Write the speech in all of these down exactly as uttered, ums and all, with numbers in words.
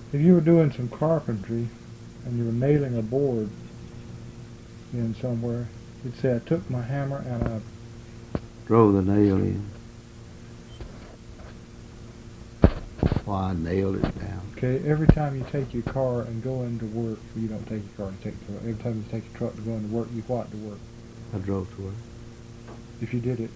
If you were doing some carpentry and you were nailing a board in somewhere, you'd say, I took my hammer and I drove the nail in. Why I nailed it down. Okay, every time you take your car and go into work, you don't take your car and take it to work. Every time you take your truck to go into work, you what to work? I drove to work. If you did it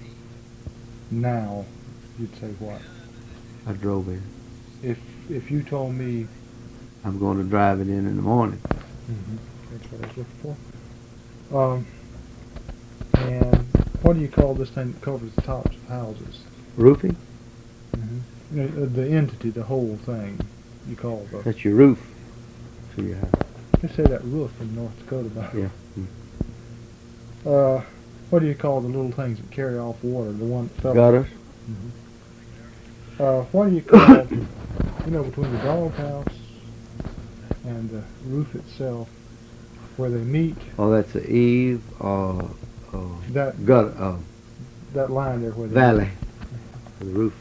now, you'd say what? I drove in. If if you told me, I'm going to drive it in in the morning. mm-hmm, that's what I was looking for. Um, and what do you call this thing that covers the tops of houses? Roofing? Mm-hmm. You know, the entity, the whole thing, you call the. That's your roof to your house. They say that roof in North Dakota about. Yeah. Mm. Uh, what do you call the little things that carry off water? The one that fell. Gutters? Mm-hmm. Uh, what do you call, you know, between the doghouse and the roof itself, where they meet? Oh, that's the eave or uh, uh, That gutter. Uh, that line there where they valley. meet. The roof.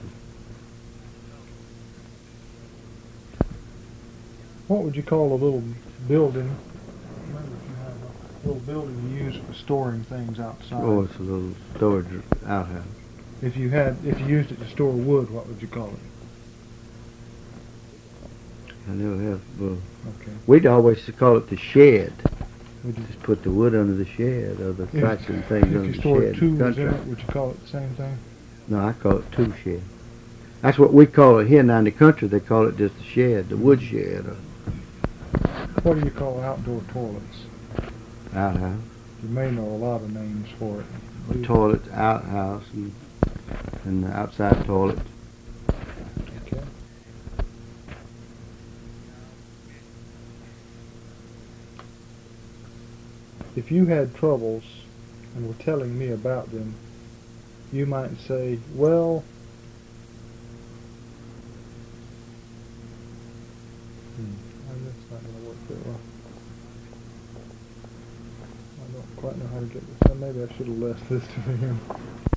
What would you call a little building? Remember, if you have a little building you use for storing things outside. Oh, it's a little storage outhouse. If you had, if you used it to store wood, what would you call it? I never have. Uh, Okay. we'd always call it the shed. Would you, Just put the wood under the shed or the if, tracks and things if under you the stored shed. tools in Contract. it, would you call it the same thing? No, I call it tool shed. That's what we call it here now in the country. They call it just a shed, the wood shed or What do you call outdoor toilets? outhouse. You may know a lot of names for it. A toilet, outhouse, and, and the outside toilet. Okay. If you had troubles and were telling me about them, you might say, well, hmm, that's not going to work very well. I don't quite know how to get this. Maybe I should have left this to him.